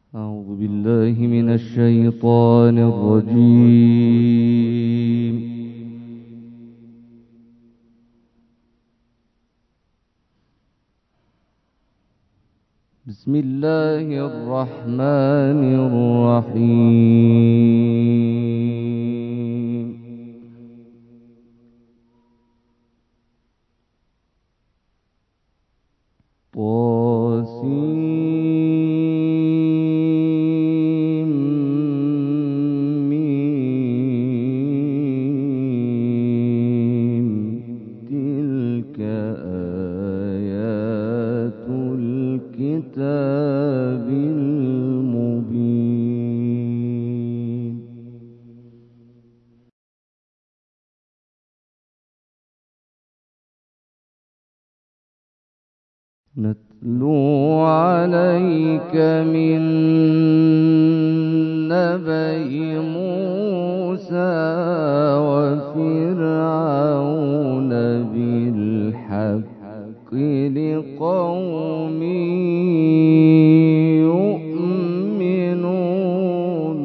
أعوذ بالله من الشيطان الرجيم. بسم الله الرحمن الرحيم. تلك آيات الكتاب المبين. نتلو عليك من نبأ موسى وفرعون بالحق لقوم يؤمنون.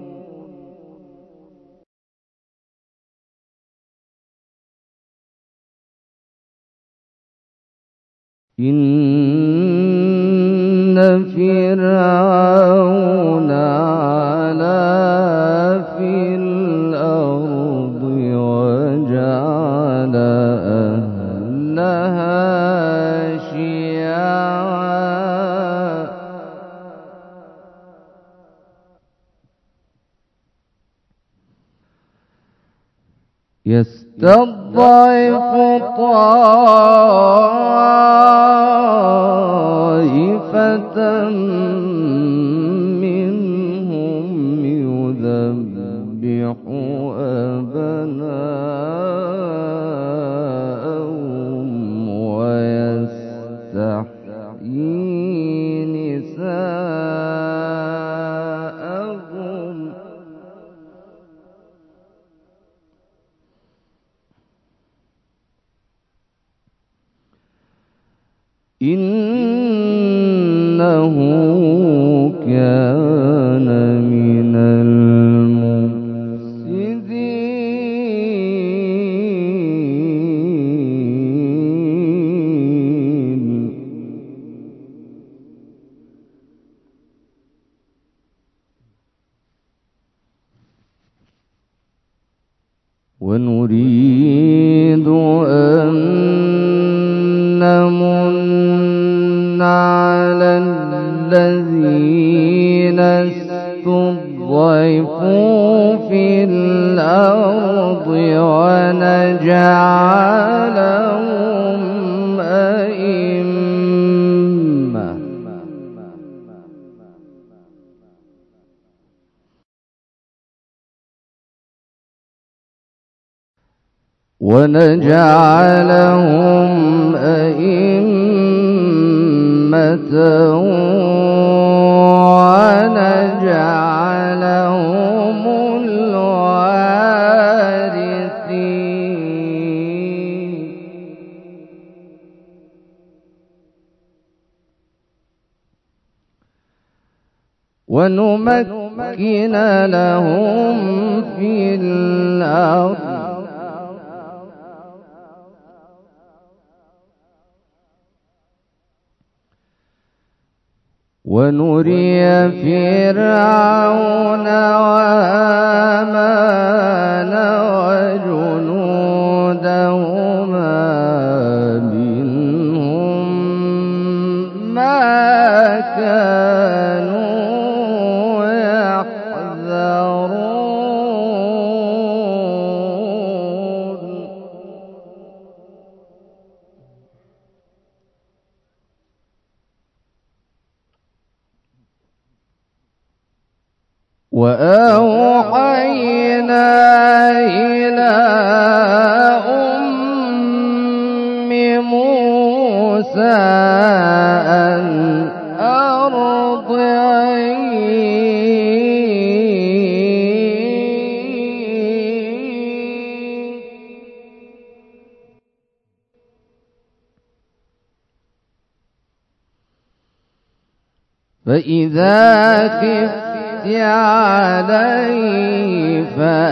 إن فرعون علا في الأرض وجعل أهلها شيعا يستضعف طائفة منهم يذبح أبناءهم ويستحيي نساءهم. إنه كان من المفسدين. ونريد أن نمن على الذين استضعفوا في الأرض ونجعلهم أئمة ونجعلهم الوارثين. ونمكن لهم في الأرض ونري فرعون وهامان وجنودهما منهم ما كانوا يحذرون. وأوحينا إلى أم موسى أن أرضعيه فإذا خفت عليه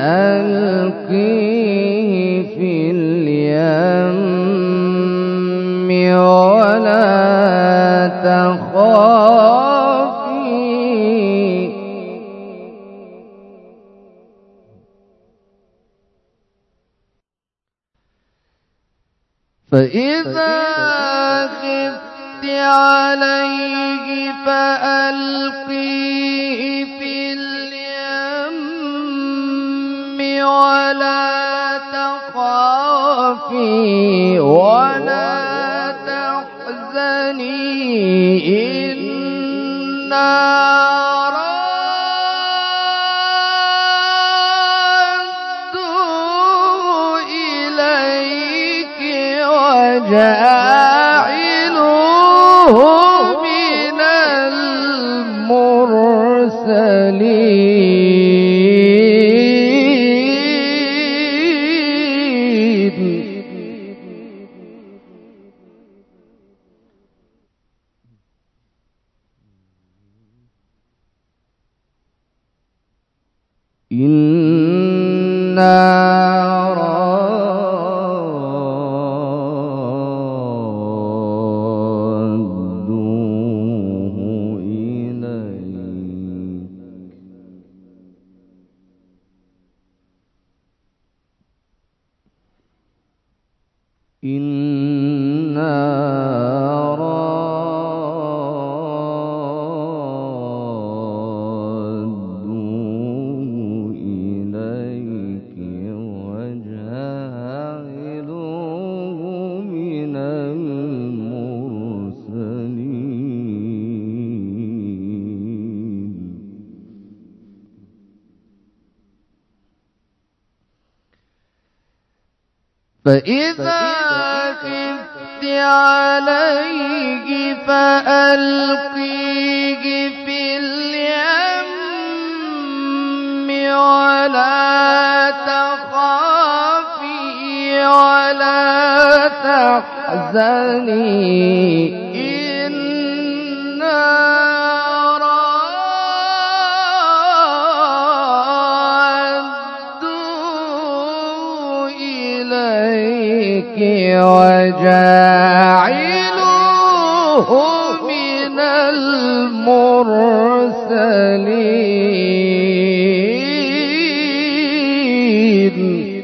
فألقيه في اليم ولا تخافي. فإذا خفت عليه فألقيه في اليم ولا تخافي ولا تحزني إنا ردوا إليك وجاعلوه من المرسلين. إنا ردوه إليك إنا ردوه إليك وجاعلوه من المرسلين. فإذا خفت عليه فألقيه في اليم ولا تخافي ولا تحزني إنا ردوا إليك وجاعلوه من المرسلين.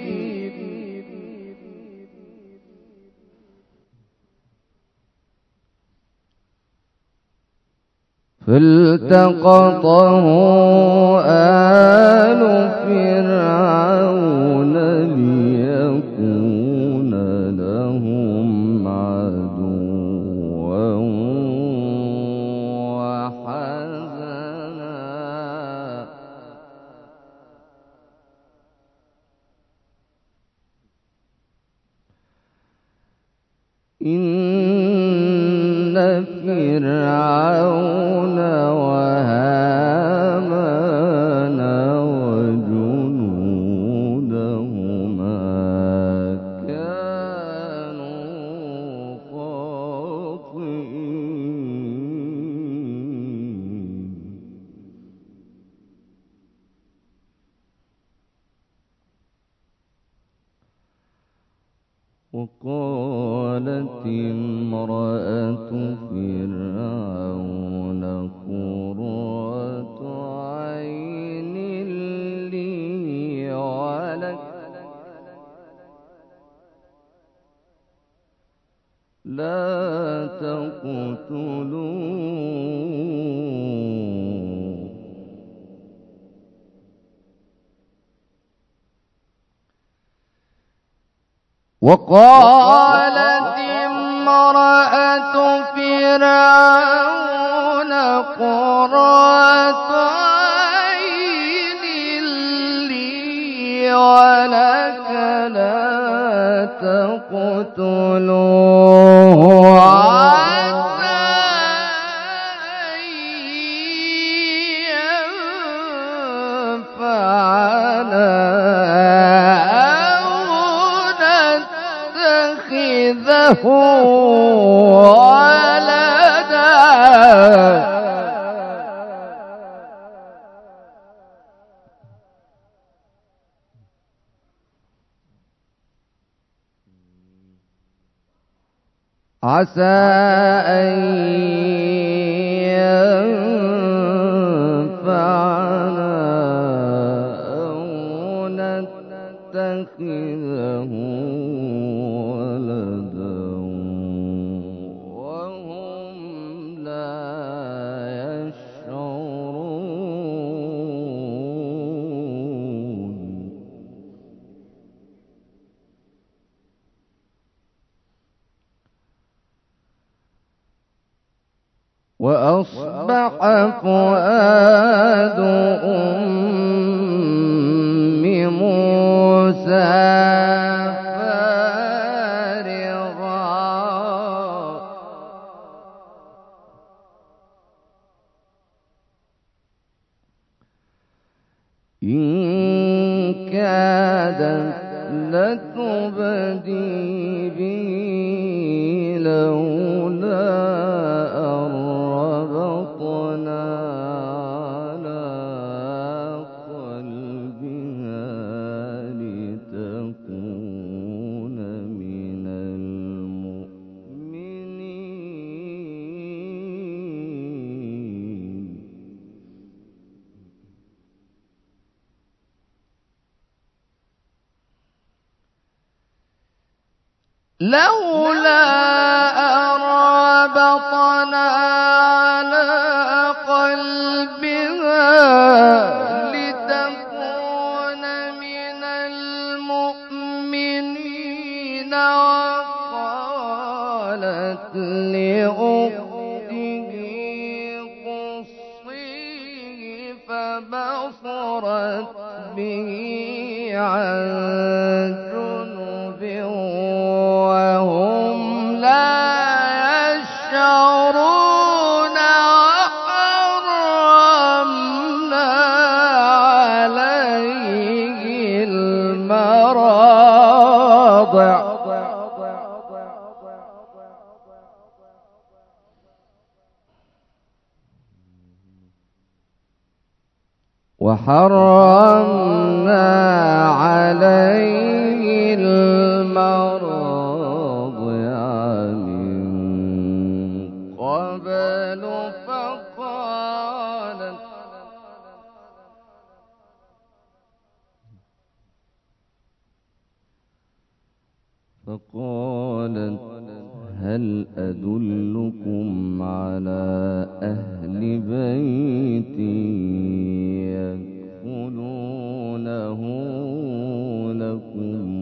فالتقطه آل فرعون ليكون لهم عدوا وحزنا. إن فرعون وهامان وجنودهما كانوا خاطئين. وقالت امرأة فرعون قرة عين لي ولك لا تقتلوه وقالت امرأة فرعون قرة عين لي ولك لا تقتلوه عسى أن ينفعنا ولدا عسى أن ينفعنا أو نتخذه ولدا وهم لا يشعرون. وأصبح فؤاد أم موسى فارغا إن كادت لتبدي به لولا ربطنا على قلبها لتكون من المؤمنين. لولا ربطنا على قلبها لتكون من المؤمنين. وقالت لأخته قصيه فبصرت به عن جنب وهم لا يشعرون. وحرمنا عليه المراضع وحرمنا عليه المراضع من قبل فقالت هل أدلكم على أهل بيت يكفلونه لكم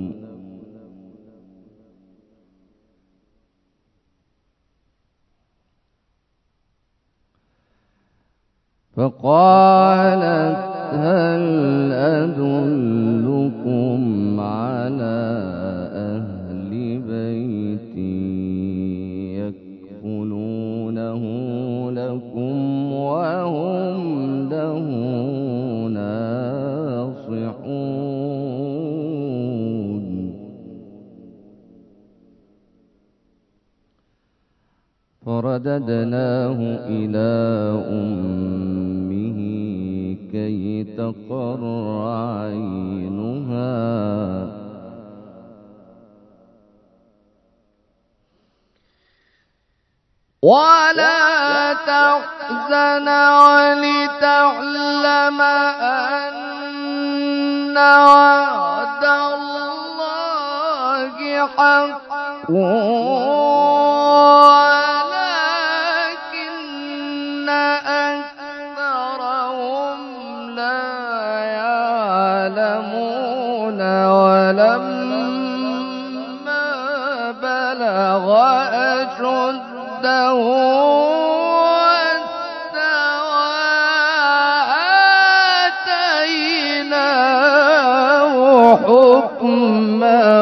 فقالت هل أدلكم على أهل بيت يكفلونه لكم وهم له ناصحون. فرددناه إلى أمه كي تقر عينها ولا تحزن ولتعلم أن وعد الله حق ولكن أكثرهم لا يعلمون. ولما بلغ أشده واستوى آتيناه حكما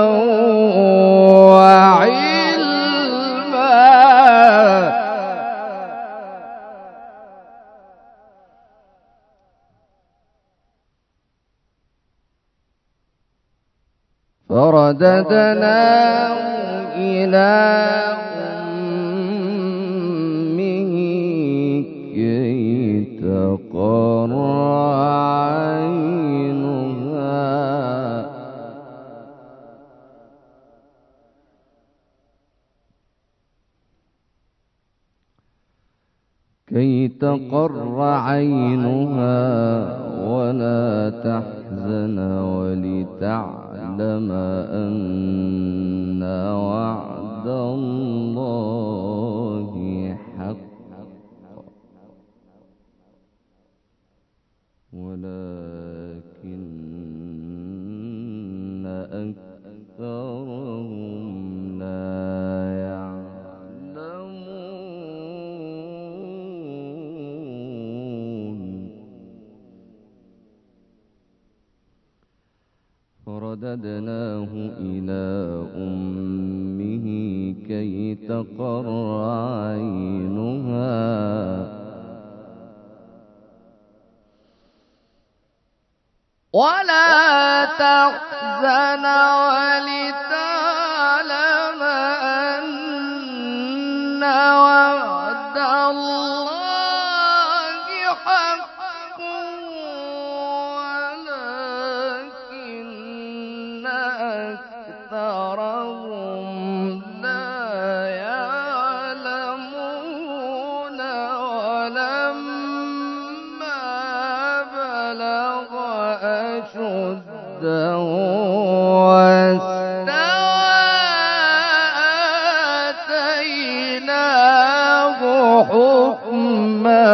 وعلما. فرددناه إلى أمه كي تقر عينها تقر عينها ولا تحزن ولتعلم أن وعد الله حق ولكن أكثرهم لا يعلمون. فرددناه إلى أمه كي تقر عينها ولا تحزن ولتعلم أن وعد الله حق ولكن أكثرهم لا يعلمون. ولما بلغ أشده واستوى آتيناه حكما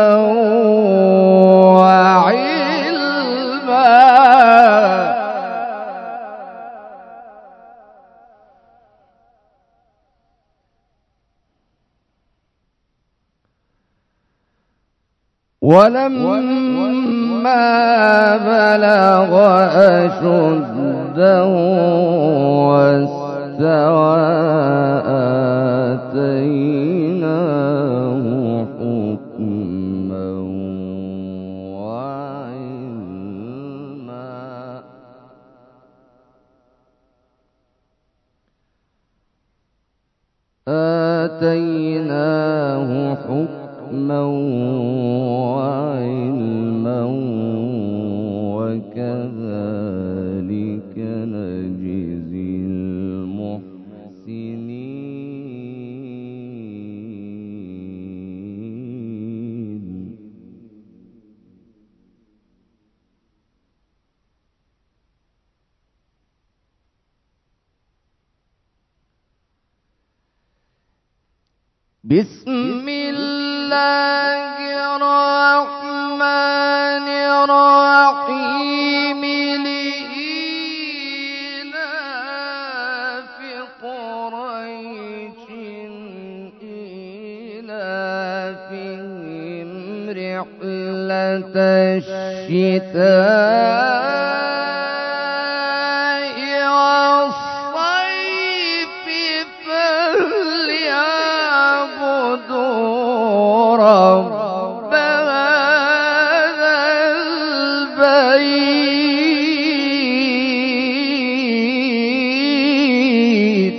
وعلما. ولما بلغ أشده واستوى آتيناه حكما وعلما. آتيناه حكما وعلما وكذلك نجزي المحسنين. بسم الله الرحمن الرحيم. لإيلاف قريش إيلافهم رحلة الشتاء والصيف فليعبدوا رب هذا البيت.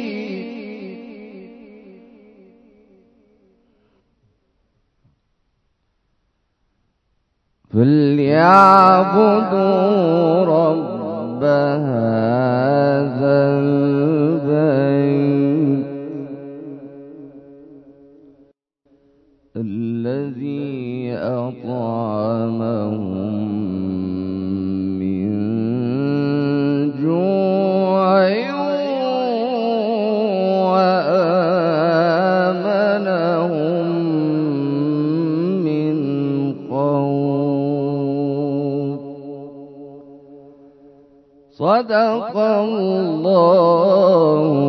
فليعبدوا رب هذا البيت الذي أطعمهم من جوع وآمنهم من خوف. صدق الله